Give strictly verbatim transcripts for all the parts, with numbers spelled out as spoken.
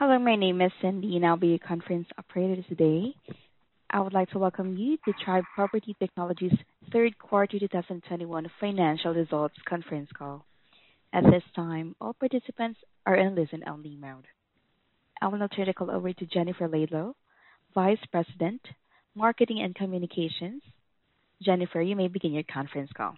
Hello, my name is Cindy, and I'll be your conference operator today. I would like to welcome you to Tribe Property Technologies' third quarter twenty twenty-one financial results conference call. At this time, all participants are in listen-only mode. I will now turn the call over to Jennifer Laidlaw, Vice President, Marketing and Communications. Jennifer, you may begin your conference call.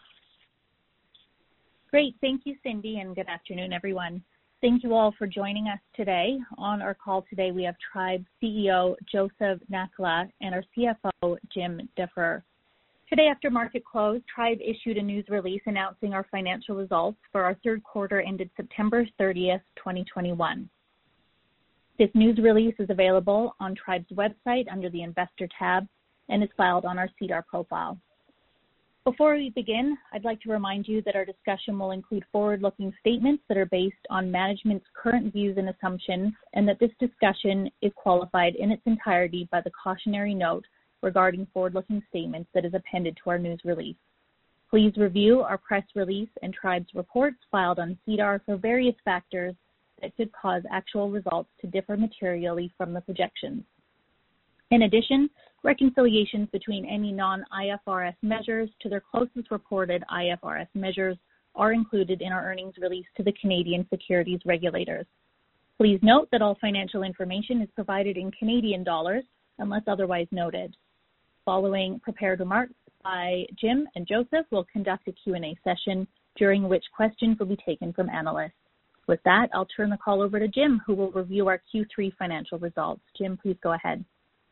Great. Thank you, Cindy, and good afternoon, everyone. Thank you all for joining us today. On our call today, we have Tribe C E O Joseph Nakhla and our C F O Jim Defer. Today, after market close, Tribe issued a news release announcing our financial results for our third quarter ended September thirtieth, twenty twenty-one. This news release is available on Tribe's website under the Investor tab and is filed on our SEDAR profile. Before we begin, I'd like to remind you that our discussion will include forward-looking statements that are based on management's current views and assumptions, and that this discussion is qualified in its entirety by the cautionary note regarding forward-looking statements that is appended to our news release. Please review our press release and Tribe's reports filed on SEDAR for various factors that could cause actual results to differ materially from the projections. In addition, reconciliations between any non-I F R S measures to their closest reported I F R S measures are included in our earnings release to the Canadian securities regulators. Please note that all financial information is provided in Canadian dollars unless otherwise noted. Following prepared remarks by Jim and Joseph, we'll conduct a Q and A session during which questions will be taken from analysts. With that, I'll turn the call over to Jim, who will review our Q three financial results. Jim, please go ahead.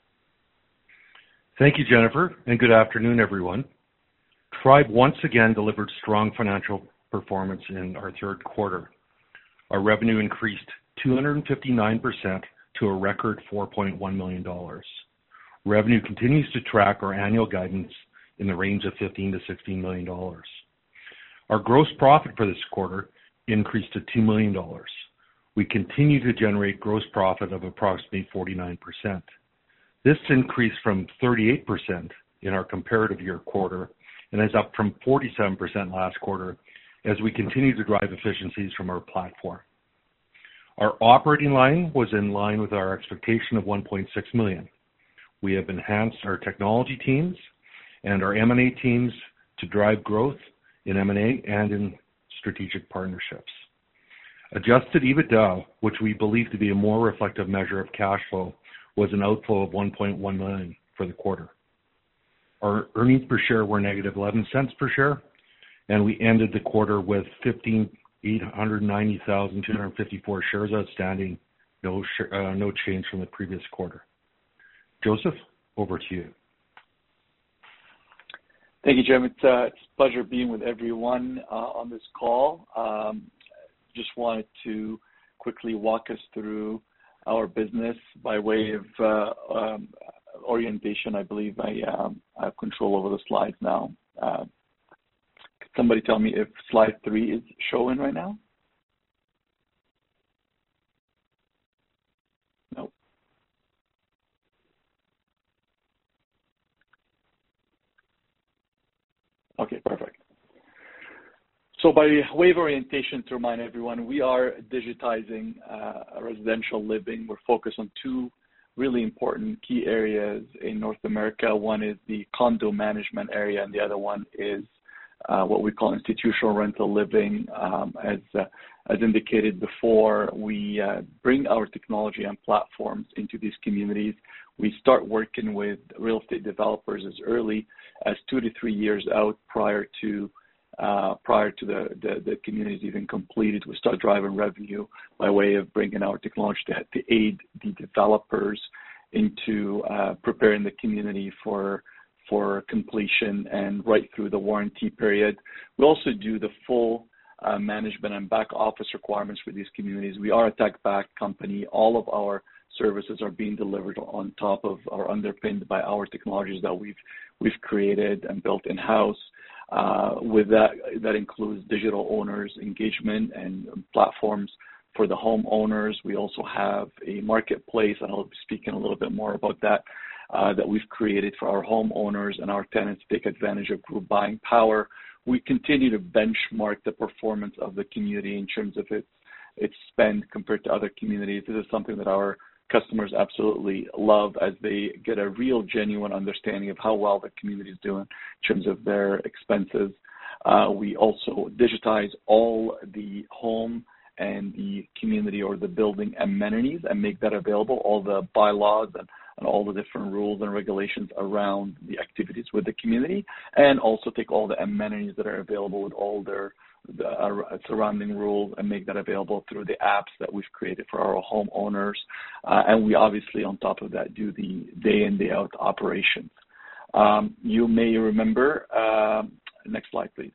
Thank you, Jennifer, and good afternoon, everyone. Tribe once again delivered strong financial performance in our third quarter. Our revenue increased two hundred fifty-nine percent to a record four point one million dollars. Revenue continues to track our annual guidance in the range of fifteen to sixteen million dollars. Our gross profit for this quarter increased to two million dollars. We continue to generate gross profit of approximately forty-nine percent. This increased from thirty-eight percent in our comparative year quarter and is up from forty-seven percent last quarter as we continue to drive efficiencies from our platform. Our operating line was in line with our expectation of one point six million dollars. We have enhanced our technology teams and our M and A teams to drive growth in M and A and in strategic partnerships. Adjusted EBITDA, which we believe to be a more reflective measure of cash flow, was an outflow of one point one million dollars for the quarter. Our earnings per share were negative eleven cents per share, and we ended the quarter with fifteen million eight hundred ninety thousand two hundred fifty-four shares outstanding, no, sh- uh, no change from the previous quarter. Joseph, over to you. Thank you, Jim. It's, uh, it's a pleasure being with everyone uh, on this call. Um, just wanted to quickly walk us through our business by way of uh, um, orientation. I believe I, um, I have control over the slides now. Uh, could somebody tell me if slide three is showing right now? No. Okay, perfect. So by way of orientation, to remind everyone, we are digitizing uh, residential living. We're focused on two really important key areas in North America. One is the condo management area, and the other one is uh, what we call institutional rental living. Um, as, uh, as indicated before, we uh, bring our technology and platforms into these communities. We start working with real estate developers as early as two to three years out prior to Uh, prior to the, the, the communities even completed. We start driving revenue by way of bringing our technology to, to aid the developers into uh, preparing the community for for completion and right through the warranty period. We also do the full uh, management and back office requirements for these communities. We are a tech-back company. All of our services are being delivered on top of or underpinned by our technologies that we've we've created and built in-house. Uh, with that, that includes digital owners engagement and platforms for the homeowners. We also have a marketplace, and I'll be speaking a little bit more about that, uh, that we've created for our homeowners and our tenants to take advantage of group buying power. We continue to benchmark the performance of the community in terms of its its spend compared to other communities. This is something that our customers absolutely love as they get a real, genuine understanding of how well the community is doing in terms of their expenses. Uh, we also digitize all the home and the community or the building amenities and make that available, all the bylaws and, and all the different rules and regulations around the activities with the community, and also take all the amenities that are available with all their the uh, surrounding rules and make that available through the apps that we've created for our homeowners. Uh, and we obviously, on top of that, do the day in, day out operations. Um, you may remember, uh, next slide, please.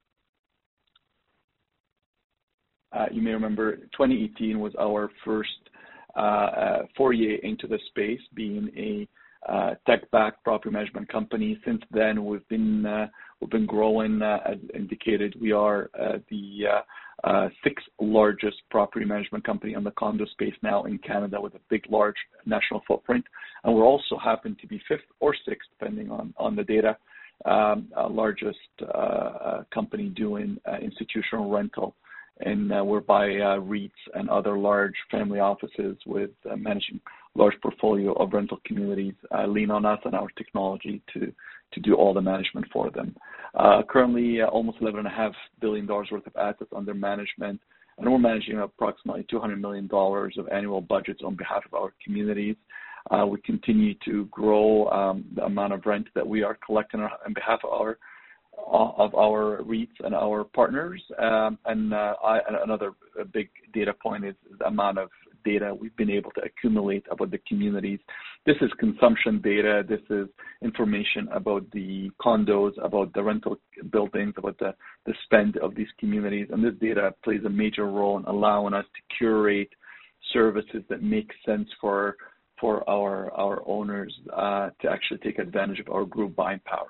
Uh, you may remember twenty eighteen was our first uh, uh, foray into the space, being a uh, tech-backed property management company. Since then, we've been uh, we've been growing. Uh, as indicated, we are uh, the uh, uh, sixth largest property management company on the condo space now in Canada, with a big, large national footprint, and we're also happen to be fifth or sixth, depending on on the data, um, uh, largest uh, uh, company doing uh, institutional rental. And uh, we're by uh, REITs and other large family offices with uh, managing large portfolio of rental communities uh, lean on us and our technology to to do all the management for them. Uh, currently, uh, almost eleven point five billion dollars worth of assets under management, and we're managing approximately two hundred million dollars of annual budgets on behalf of our communities. Uh, we continue to grow um, the amount of rent that we are collecting on behalf of our of our REITs and our partners. Um, and uh, I, another big data point is the amount of data we've been able to accumulate about the communities. This is consumption data. This is information about the condos, about the rental buildings, about the, the spend of these communities. And this data plays a major role in allowing us to curate services that make sense for for our, our owners uh, to actually take advantage of our group buying power.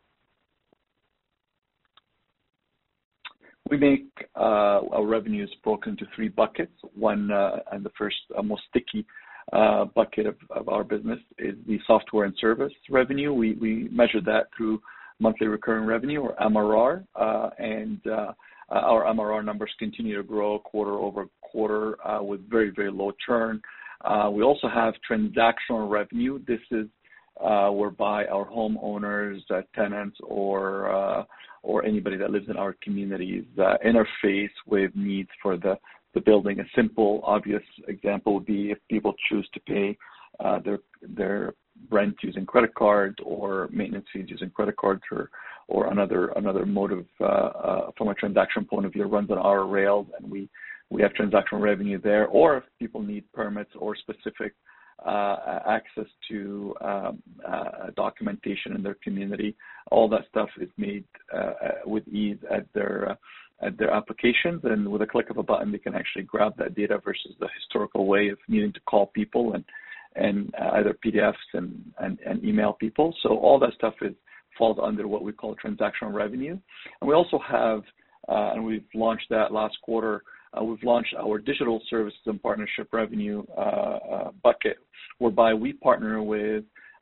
We make uh, our revenues broken into three buckets. One, uh, and the first uh, most sticky uh, bucket of, of our business is the software and service revenue. We, we measure that through monthly recurring revenue, or M R R, uh, and uh, our M R R numbers continue to grow quarter over quarter uh, with very, very low churn. Uh, we also have transactional revenue. This is uh, whereby our homeowners, uh, tenants, or uh, or anybody that lives in our communities uh, interface with needs for the, the building. A simple, obvious example would be if people choose to pay uh, their their rent using credit card, or maintenance fees using credit cards, or or another another mode of uh, uh, from a transaction point of view runs on our rails, and we we have transactional revenue there. Or if people need permits or specific Uh, access to um, uh, documentation in their community, all that stuff is made uh, with ease at their uh, at their applications, and with a click of a button, they can actually grab that data versus the historical way of needing to call people and and uh, either P D Fs and, and and email people. So all that stuff is falls under what we call transactional revenue, and we also have, uh, and we've launched that last quarter. Uh, we've launched our digital services and partnership revenue uh, uh, bucket, whereby we partner with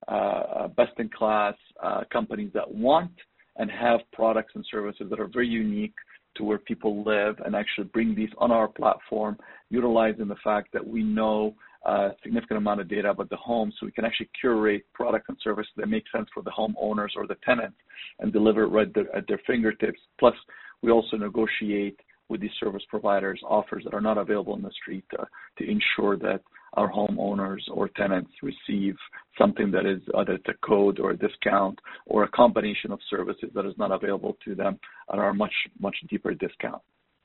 uh, best-in-class uh, companies that want and have products and services that are very unique to where people live, and actually bring these on our platform, utilizing the fact that we know a significant amount of data about the home, so we can actually curate products and services that make sense for the homeowners or the tenants and deliver it right there at their fingertips. Plus, we also negotiate with these service providers offers that are not available in the street uh, to ensure that our homeowners or tenants receive something that is either a code or a discount or a combination of services that is not available to them at our much, much deeper discount.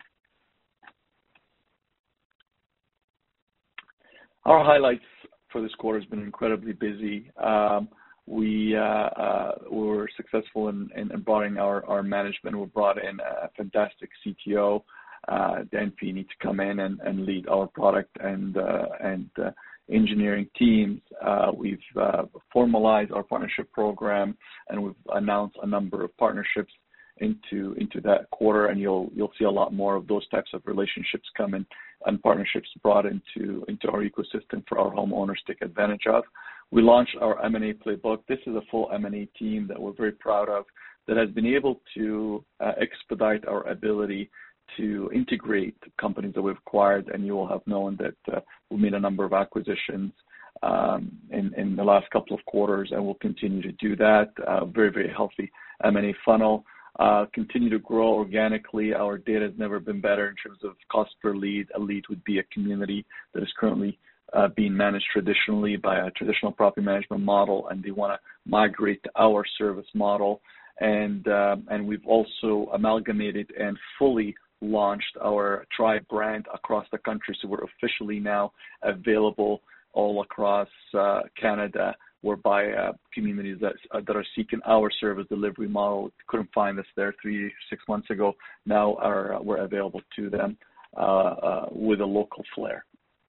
Our highlights for this quarter has been incredibly busy. Um, We uh, uh, were successful in, in, in broadening our, our management. We brought in a fantastic C T O, uh, Dan Feeney, to come in and, and lead our product and uh, and uh, engineering teams. Uh, we've uh, formalized our partnership program, and we've announced a number of partnerships into into that quarter. And you'll you'll see a lot more of those types of relationships come in, and partnerships brought into into our ecosystem for our homeowners to take advantage of. We launched our M and A playbook. This is a full M and A team that we're very proud of, that has been able to uh, expedite our ability to integrate companies that we've acquired, and you will have known that uh, we made a number of acquisitions um, in, in the last couple of quarters, and we'll continue to do that. Uh, very, very healthy M and A funnel. Uh, continue to grow organically. Our data has never been better in terms of cost per lead. A lead would be a community that is currently uh, being managed traditionally by a traditional property management model, and they want to migrate to our service model. And um, and we've also amalgamated and fully launched our Tribe brand across the country. So we're officially now available all across uh, Canada, whereby uh, communities that, uh, that are seeking our service delivery model couldn't find us there three, six months ago, now are uh, we're available to them uh, uh, with a local flair.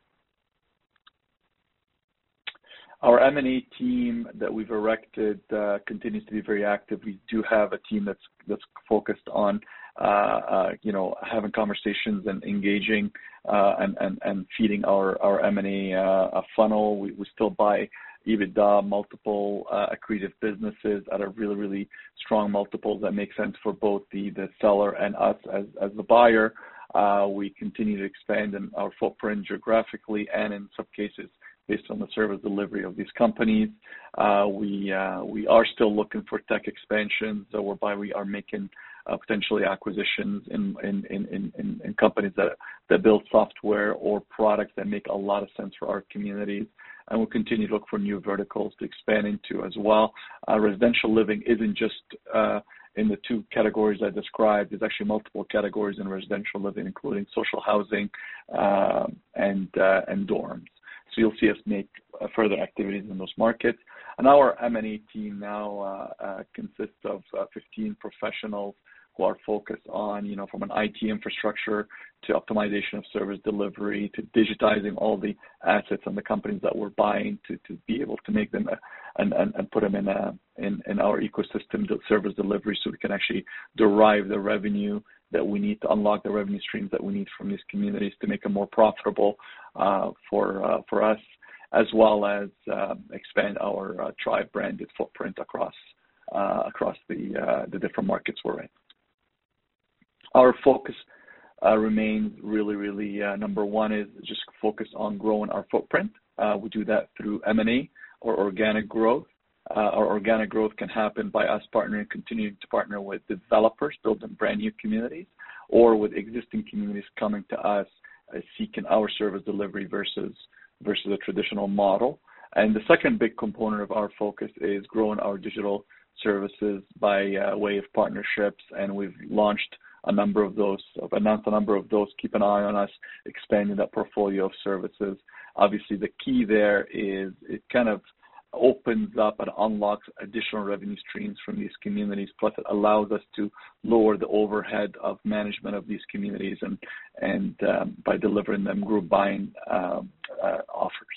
Our M and A team that we've erected uh, continues to be very active. We do have a team that's that's focused on, uh, uh, you know, having conversations and engaging uh, and, and and feeding our our M and A uh, funnel. We, we still buy EBITDA multiple uh, accretive businesses at a really really strong multiple that makes sense for both the the seller and us as as the buyer. Uh, we continue to expand in our footprint geographically and in some cases based on the service delivery of these companies. Uh, we uh, we are still looking for tech expansions, so whereby we are making uh, potentially acquisitions in in, in, in in companies that that build software or products that make a lot of sense for our communities. And we'll continue to look for new verticals to expand into as well. Uh, residential living isn't just uh, in the two categories I described. There's actually multiple categories in residential living, including social housing uh, and uh, and dorms. So you'll see us make uh, further activities in those markets. And our M and A team now uh, uh, consists of uh, fifteen professionals who are focused on, you know, from an I T infrastructure to optimization of service delivery to digitizing all the assets and the companies that we're buying to, to be able to make them a, and, and, and put them in, a, in, in our ecosystem to service delivery so we can actually derive the revenue that we need to unlock the revenue streams that we need from these communities to make them more profitable uh, for uh, for us, as well as uh, expand our uh, Tribe branded footprint across uh, across the uh, the different markets we're in. Our focus uh, remains really, really uh, number one is just focus on growing our footprint. Uh, we do that through M and A or organic growth. Uh, our organic growth can happen by us partnering, continuing to partner with developers, building brand new communities, or with existing communities coming to us uh, seeking our service delivery versus versus a traditional model. And the second big component of our focus is growing our digital services by uh, way of partnerships, and we've launched a number of those, I've announced a number of those. Keep an eye on us expanding that portfolio of services. Obviously, the key there is it kind of opens up and unlocks additional revenue streams from these communities, plus it allows us to lower the overhead of management of these communities and and um, by delivering them group buying um, uh, offers.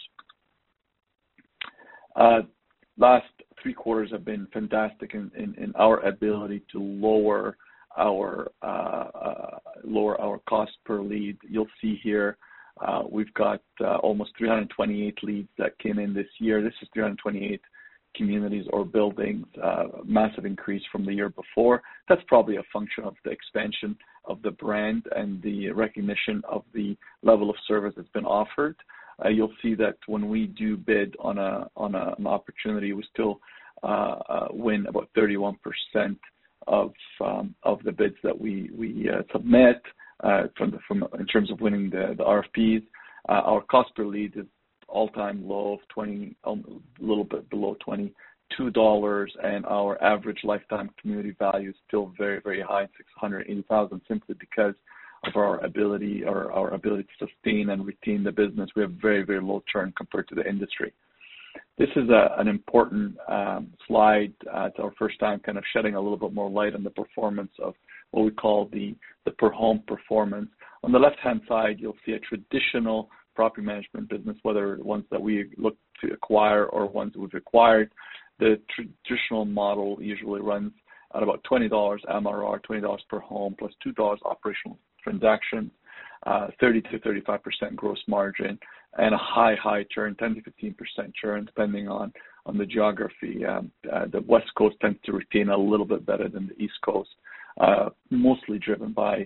Uh, last three quarters have been fantastic in, in, in our ability to lower our uh, uh, lower our cost per lead. You'll see here Uh, we've got uh, almost three hundred twenty-eight leads that came in this year. This is three hundred twenty-eight communities or buildings, uh, massive increase from the year before. That's probably a function of the expansion of the brand and the recognition of the level of service that's been offered. Uh, you'll see that when we do bid on a on a, an opportunity, we still uh, uh, win about thirty-one percent of um, of the bids that we we uh, submit. Uh, from, the, from in terms of winning the, the R F Ps, uh, our cost per lead is all-time low of twenty, um, a little bit below twenty-two dollars, and our average lifetime community value is still very, very high, six hundred eighty thousand dollars, simply because of our ability or our ability to sustain and retain the business. We have very, very low churn compared to the industry. This is a, an important um, slide. Uh, it's our first time kind of shedding a little bit more light on the performance of what we call the, the per home performance. On the left-hand side, you'll see a traditional property management business, whether ones that we look to acquire or ones we've acquired. The traditional model usually runs at about twenty dollars M R R, twenty dollars per home, plus two dollars operational transactions, uh, thirty to thirty-five percent gross margin, and a high, high churn, ten to fifteen percent churn, depending on, on the geography. Um, uh, the West Coast tends to retain a little bit better than the East Coast, uh, mostly driven by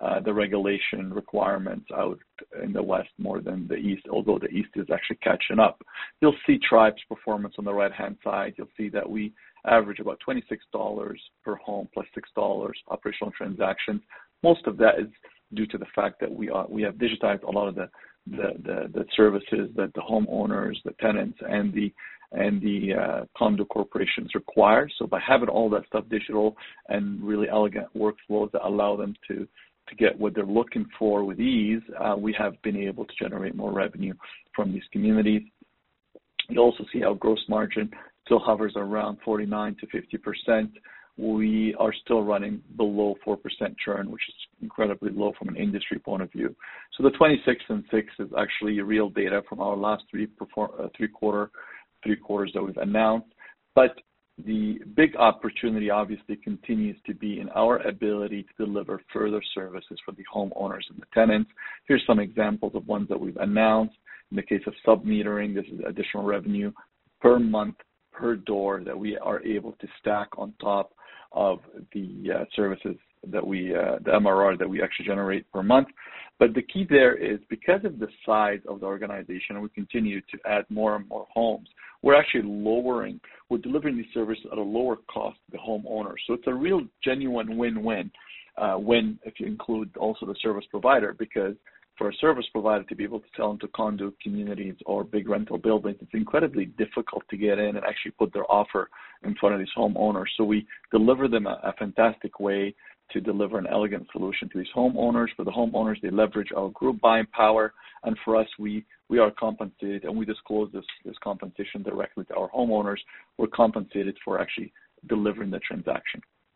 uh, the regulation requirements out in the West more than the East, although the East is actually catching up. You'll see Tribe's performance on the right-hand side. You'll see that we average about twenty-six dollars per home plus six dollars operational transactions. Most of that is due to the fact that we are we have digitized a lot of the the, the, the services that the homeowners, the tenants, and the and the uh, condo corporations require. So by having all that stuff digital and really elegant workflows that allow them to to get what they're looking for with ease, uh, we have been able to generate more revenue from these communities. You also see how gross margin still hovers around forty-nine to fifty percent. We are still running below four percent churn, which is incredibly low from an industry point of view. So the twenty-six and six is actually real data from our last three, perform, uh, three, quarter, three quarters that we've announced. But the big opportunity obviously continues to be in our ability to deliver further services for the homeowners and the tenants. Here's some examples of ones that we've announced. In the case of sub-metering, this is additional revenue per month per door that we are able to stack on top of the uh, services that we, uh, the M R R that we actually generate per month. But the key there is because of the size of the organization, and we continue to add more and more homes, we're actually lowering, we're delivering these services at a lower cost to the homeowner. So it's a real genuine win-win uh, when if you include also the service provider, because for a service provider to be able to sell into condo communities or big rental buildings, it's incredibly difficult to get in and actually put their offer in front of these homeowners. So we deliver them a, a fantastic way to deliver an elegant solution to these homeowners. For the homeowners, they leverage our group buying power, and for us, we we are compensated, and we disclose this, this compensation directly to our homeowners. We're compensated for actually delivering the transaction.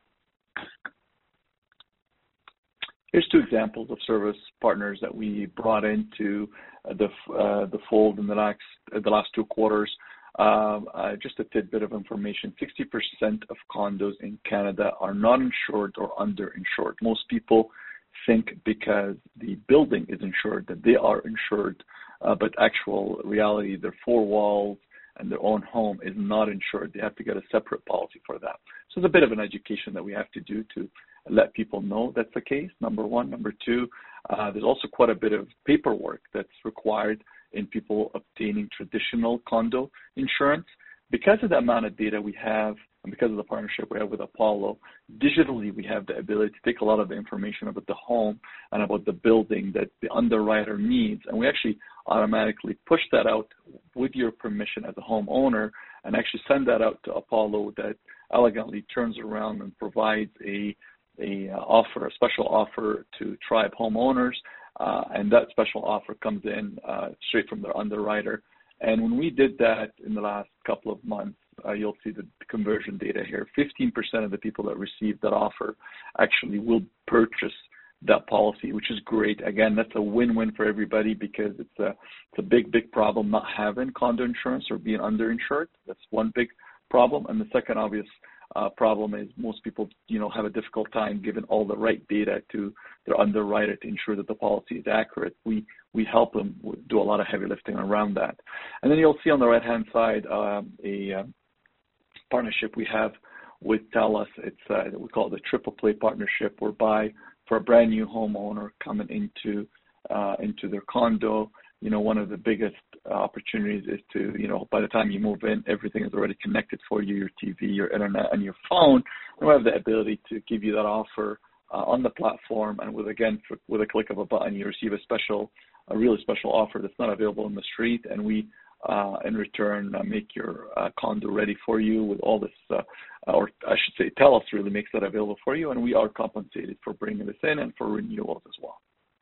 Here's two examples of service partners that we brought into uh, the uh, the fold in the last uh, the last two quarters. Um, uh, just a tidbit of information: sixty percent of condos in Canada are not insured or underinsured. Most people think because the building is insured that they are insured, uh, but actual reality, their four walls and their own home is not insured. They have to get a separate policy for that. So it's a bit of an education that we have to do to let people know that's the case, number one. Number two, uh, there's also quite a bit of paperwork that's required in people obtaining traditional condo insurance. Because of the amount of data we have and because of the partnership we have with Apollo, digitally we have the ability to take a lot of the information about the home and about the building that the underwriter needs, and we actually automatically push that out with your permission as a homeowner and actually send that out to Apollo that elegantly turns around and provides a a offer, a special offer to Tribe homeowners, uh, and that special offer comes in uh, straight from their underwriter. And when we did that in the last couple of months, uh, you'll see the conversion data here. fifteen percent of the people that received that offer actually will purchase that policy, which is great. Again, that's a win-win for everybody because it's a, it's a big, big problem not having condo insurance or being underinsured. That's one big problem. And the second obvious Uh, problem is most people, you know, have a difficult time giving all the right data to their underwriter to ensure that the policy is accurate. We we help them do a lot of heavy lifting around that. And then you'll see on the right-hand side um, a uh, partnership we have with TELUS. It's uh, we call it the Triple Play Partnership, whereby for a brand new homeowner coming into uh, into their condo, you know, one of the biggest opportunities is to, you know, by the time you move in, everything is already connected for you, your T V, your internet, and your phone. And we have the ability to give you that offer uh, on the platform, and with, again, for, with a click of a button, you receive a special, a really special offer that's not available in the street, and we, uh, in return, uh, make your uh, condo ready for you with all this, uh, or I should say, TELUS really makes that available for you, and we are compensated for bringing this in and for renewals as well.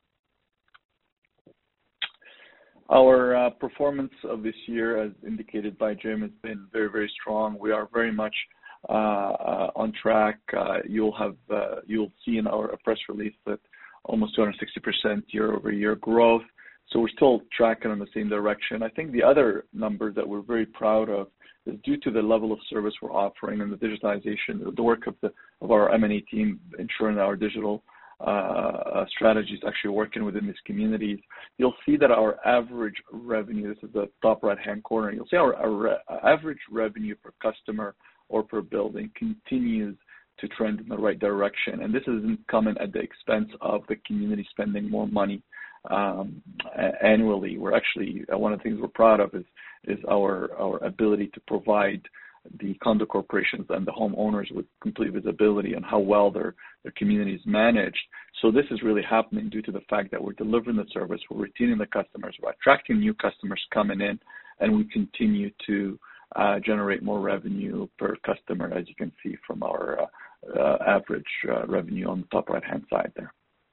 Our uh, performance of this year, as indicated by Jim, has been very, very strong. We are very much uh, uh, on track. Uh, you'll have, uh, you'll see in our press release that almost two hundred sixty percent year-over-year growth. So we're still tracking in the same direction. I think the other number that we're very proud of is due to the level of service we're offering and the digitization, the work of the of our M and A team, ensuring our digital uh, strategies actually working within these communities, you'll see that our average revenue, this is the top right-hand corner, you'll see our, our re- average revenue per customer or per building continues to trend in the right direction. And this isn't coming at the expense of the community spending more money um, annually. We're actually, uh, one of the things we're proud of is, is our, our ability to provide the condo corporations and the homeowners with complete visibility on how well their, their community is managed. So this is really happening due to the fact that we're delivering the service, we're retaining the customers, we're attracting new customers coming in, and we continue to uh, generate more revenue per customer, as you can see from our uh, uh, average uh, revenue on the top right-hand side there.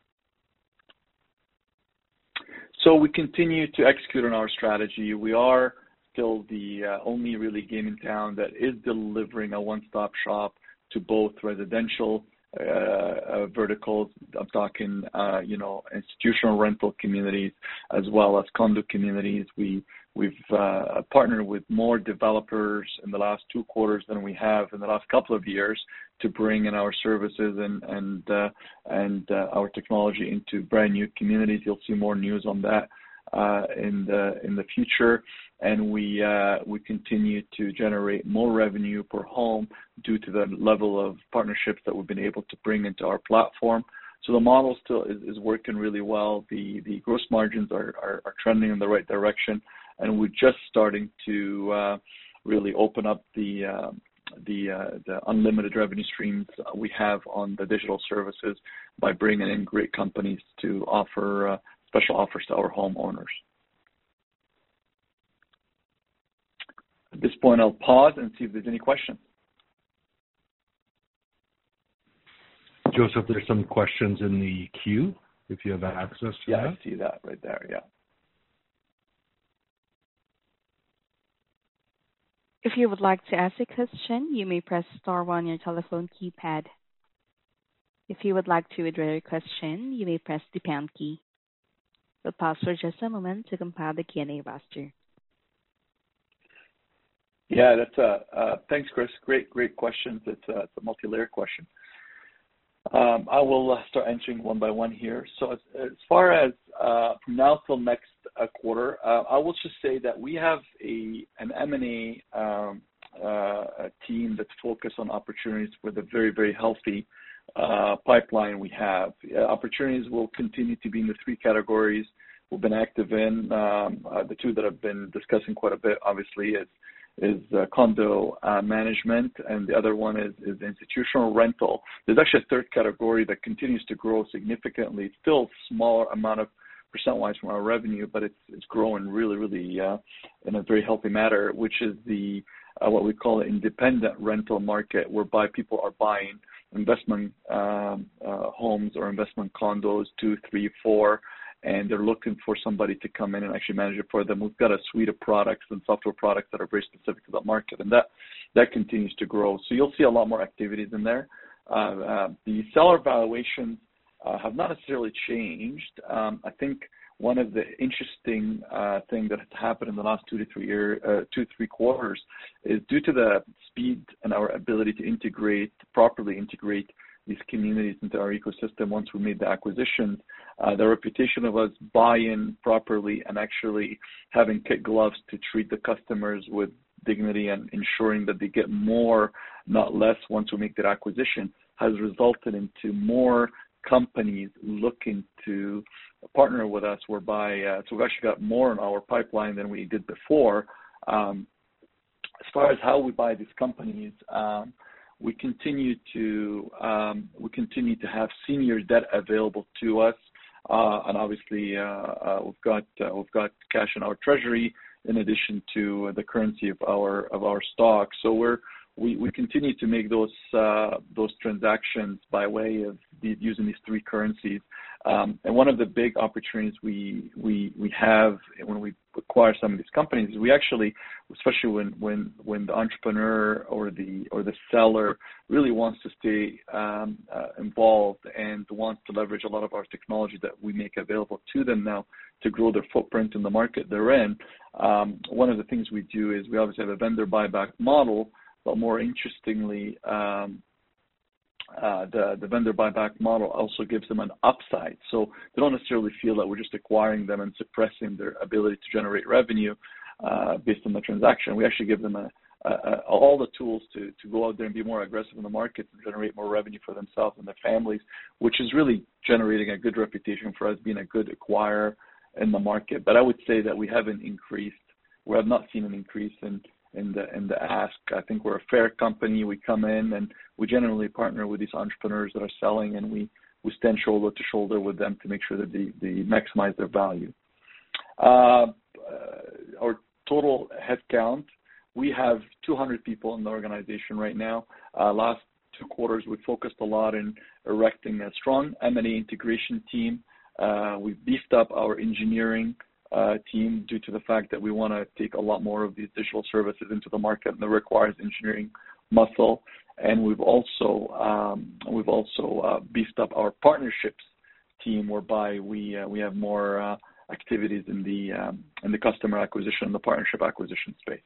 So we continue to execute on our strategy. We are still the uh, only really game in town that is delivering a one-stop shop to both residential uh, uh, verticals. I'm talking, uh, you know, institutional rental communities as well as condo communities. We we've uh, partnered with more developers in the last two quarters than we have in the last couple of years to bring in our services and and uh, and uh, our technology into brand new communities. You'll see more news on that uh, in the in the future. And we uh, we continue to generate more revenue per home due to the level of partnerships that we've been able to bring into our platform. So the model still is, is working really well. The the gross margins are, are, are trending in the right direction, and we're just starting to uh, really open up the uh, the uh, the unlimited revenue streams we have on the digital services by bringing in great companies to offer uh, special offers to our homeowners. At this point, I'll pause and see if there's any questions. Joseph, there's some questions in the queue, if you have access to yeah, that. Yeah, I see that right there, yeah. If you would like to ask a question, you may press star one on your telephone keypad. If you would like to withdraw your question, you may press the pound key. We'll pause for just a moment to compile the Q and A roster. Yeah, that's a, uh, thanks, Chris. Great, great questions. It's a, it's a multi-layered question. Um, I will uh, start answering one by one here. So as, as far as uh, from now till next uh, quarter, uh, I will just say that we have a an M and A um, uh, a team that's focused on opportunities with a very, very healthy uh, pipeline we have. Uh, opportunities will continue to be in the three categories we've been active in. Um, uh, the two that I've been discussing quite a bit, obviously, is is uh, condo uh, management, and the other one is, is institutional rental. There's actually a third category that continues to grow significantly. It's still a smaller amount of percent-wise from our revenue, but it's it's growing really, really uh, in a very healthy manner, which is the uh, what we call the independent rental market, whereby people are buying investment um, uh, homes or investment condos, two, three, four, and they're looking for somebody to come in and actually manage it for them. We've got a suite of products and software products that are very specific to that market, and that that continues to grow. So you'll see a lot more activities in there. Uh, uh, the seller valuations uh, have not necessarily changed. Um, I think one of the interesting uh, things that has happened in the last two to three year, uh, two three quarters is due to the speed and our ability to integrate, properly integrate these communities into our ecosystem once we made the acquisition. Uh, the reputation of us buying properly and actually having kid gloves to treat the customers with dignity and ensuring that they get more, not less, once we make that acquisition has resulted into more companies looking to partner with us, whereby uh, so we've actually got more in our pipeline than we did before. Um, as far as how we buy these companies, um, we continue to um, we continue to have senior debt available to us, uh, and obviously uh, uh, we've got uh, we've got cash in our treasury in addition to the currency of our of our stock. So we're we, we continue to make those uh, those transactions by way of the, using these three currencies. Um, and one of the big opportunities we we we have when we acquire some of these companies is we actually, especially when when when the entrepreneur or the or the seller really wants to stay um, uh, involved and wants to leverage a lot of our technology that we make available to them now to grow their footprint in the market they're in. Um, one of the things we do is we obviously have a vendor buyback model, but more interestingly, um, Uh, the, the vendor buyback model also gives them an upside. So they don't necessarily feel that we're just acquiring them and suppressing their ability to generate revenue uh, based on the transaction. We actually give them a, uh, all the tools to, to go out there and be more aggressive in the market and generate more revenue for themselves and their families, which is really generating a good reputation for us being a good acquirer in the market. But I would say that we haven't increased. We have not seen an increase in, in the in the ask. I think we're a fair company. We come in and we generally partner with these entrepreneurs that are selling, and we, we stand shoulder to shoulder with them to make sure that they, they maximize their value. Uh, uh, our total headcount, we have two hundred people in the organization right now. Uh, last two quarters, we focused a lot in erecting a strong M and A integration team. Uh, we've beefed up our engineering uh, team due to the fact that we want to take a lot more of these digital services into the market, and that requires engineering muscle. And we've also um, we've also uh, beefed up our partnerships team, whereby we uh, we have more uh, activities in the um, in the customer acquisition and the partnership acquisition space.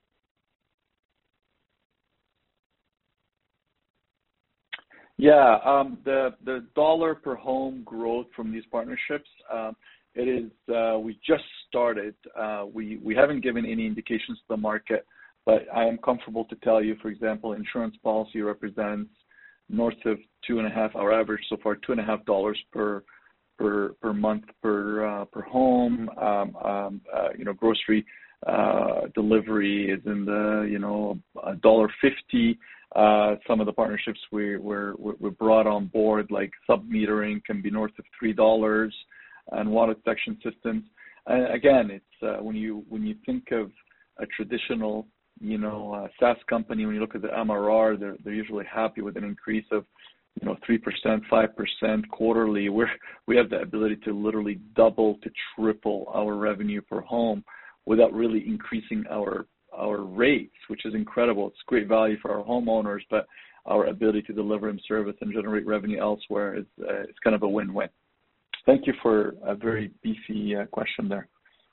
Yeah, um, the the dollar per home growth from these partnerships, uh, it is uh, we just started. Uh, we we haven't given any indications to the market, but I am comfortable to tell you, for example, insurance policy represents north of two and a half. Our average so far, two and a half dollars per per per month per uh, per home. Um, um, uh, you know, grocery uh, delivery is in the you know a dollar fifty. Uh, some of the partnerships we we're, we're brought on board, like sub-metering, can be north of three dollars, and water detection systems. Uh, again, it's uh, when you when you think of a traditional, you know, uh, SaaS company, when you look at the M R R, they're they're usually happy with an increase of, you know, three percent, five percent quarterly. We're we have the ability to literally double to triple our revenue per home without really increasing our our rates, which is incredible. It's great value for our homeowners, but our ability to deliver them service and generate revenue elsewhere is uh, it's kind of a win-win. Thank you for a very beefy uh, question there.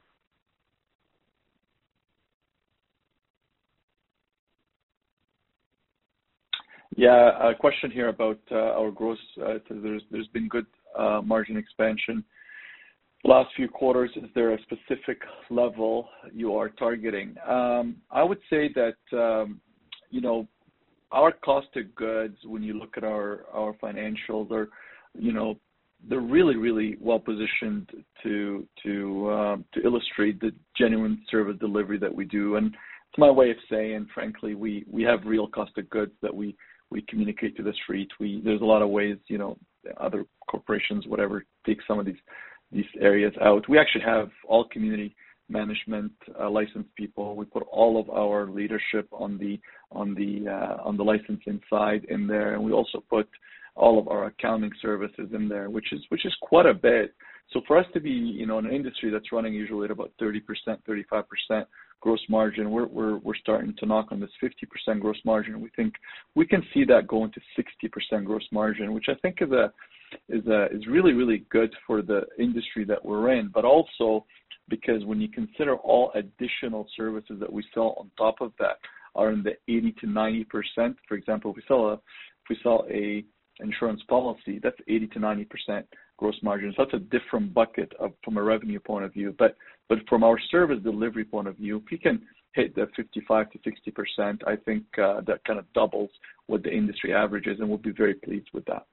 Yeah, a question here about uh, our gross. Uh, there's there's been good uh, margin expansion last few quarters. Is there a specific level you are targeting? Um, I would say that, um, you know, our cost of goods, when you look at our, our financials, are, you know, they're really, really well positioned to to um, to illustrate the genuine service delivery that we do. And it's my way of saying, frankly, we, we have real cost of goods that we, we communicate to the street. We there's a lot of ways, you know, other corporations, whatever, take some of these these areas out. We actually have all community management uh, licensed people. We put all of our leadership on the on the uh, on the licensing side in there, and we also put all of our accounting services in there, which is which is quite a bit. So for us to be, you know, in an industry that's running usually at about thirty percent, thirty-five percent gross margin, we're we're we're starting to knock on this fifty percent gross margin. We think we can see that going to sixty percent gross margin, which I think is a is a, is really, really good for the industry that we're in, but also because when you consider all additional services that we sell on top of that are in the eighty to ninety percent. For example, if we sell a if we sell a insurance policy, that's eighty to ninety percent gross margin. So that's a different bucket of, from a revenue point of view. But but from our service delivery point of view, if we can hit the fifty-five to sixty percent, I think uh, that kind of doubles what the industry average is, and we'll be very pleased with that.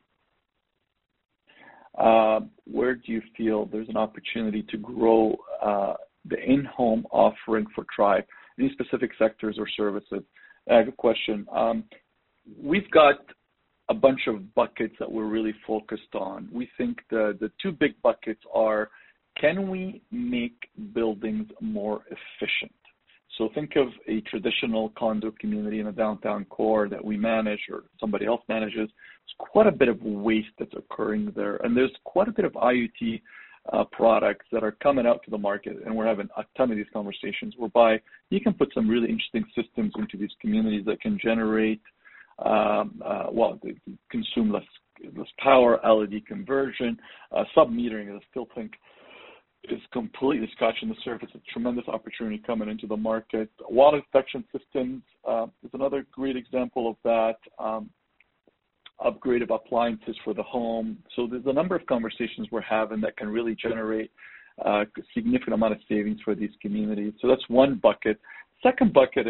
Uh, where do you feel there's an opportunity to grow uh, the in-home offering for Tribe? Any specific sectors or services? Uh, good question. Um, we've got a bunch of buckets that we're really focused on. We think the, the two big buckets are, can we make buildings more efficient? So think of a traditional condo community in a downtown core that we manage or somebody else manages. There's quite a bit of waste that's occurring there. And there's quite a bit of I O T uh, products that are coming out to the market, and we're having a ton of these conversations whereby you can put some really interesting systems into these communities that can generate, um, uh, well, they consume less, less power, L E D conversion, uh, sub-metering, I still think is completely scratching the surface. A tremendous opportunity coming into the market. Water detection systems uh, is another great example of that. Um, upgrade of appliances for the home. So there's a number of conversations we're having that can really generate uh, a significant amount of savings for these communities. So that's one bucket. Second bucket is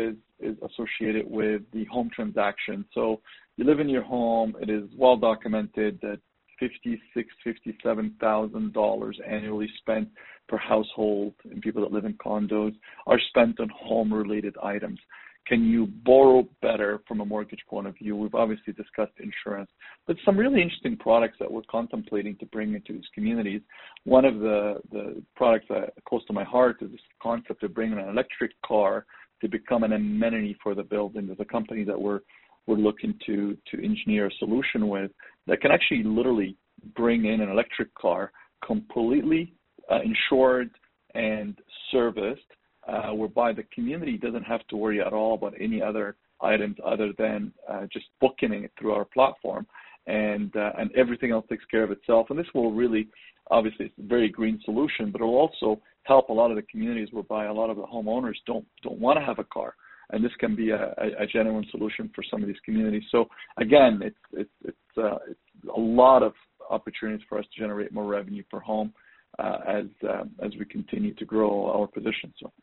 is associated with the home transaction. So you live in your home. It is well documented that fifty-six, fifty-seven thousand dollars annually spent per household, and people that live in condos are spent on home-related items. Can you borrow better from a mortgage point of view? We've obviously discussed insurance, but some really interesting products that we're contemplating to bring into these communities. One of the, the products that are close to my heart is this concept of bringing an electric car to become an amenity for the building. There's a company that we're we're looking to to engineer a solution with that can actually literally bring in an electric car completely uh, insured and serviced, uh, whereby the community doesn't have to worry at all about any other items other than uh, just booking it through our platform, and uh, and everything else takes care of itself. And this will really, obviously, it's a very green solution, but it will also help a lot of the communities whereby a lot of the homeowners don't don't want to have a car. And this can be a, a, a genuine solution for some of these communities. So again, it's it's it's, uh, it's a lot of opportunities for us to generate more revenue per home uh, as uh, as we continue to grow our position. So,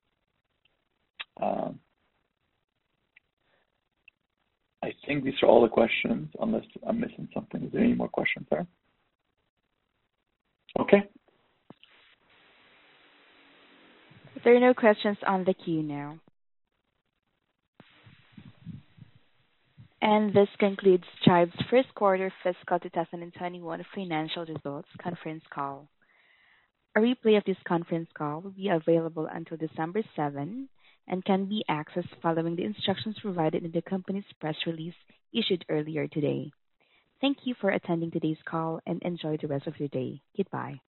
um, I think these are all the questions, unless I'm missing something. Is there any more questions there? Okay. There are no questions on the queue now. And this concludes Tribe's first quarter fiscal two thousand twenty-one financial results conference call. A replay of this conference call will be available until December seventh and can be accessed following the instructions provided in the company's press release issued earlier today. Thank you for attending today's call and enjoy the rest of your day. Goodbye.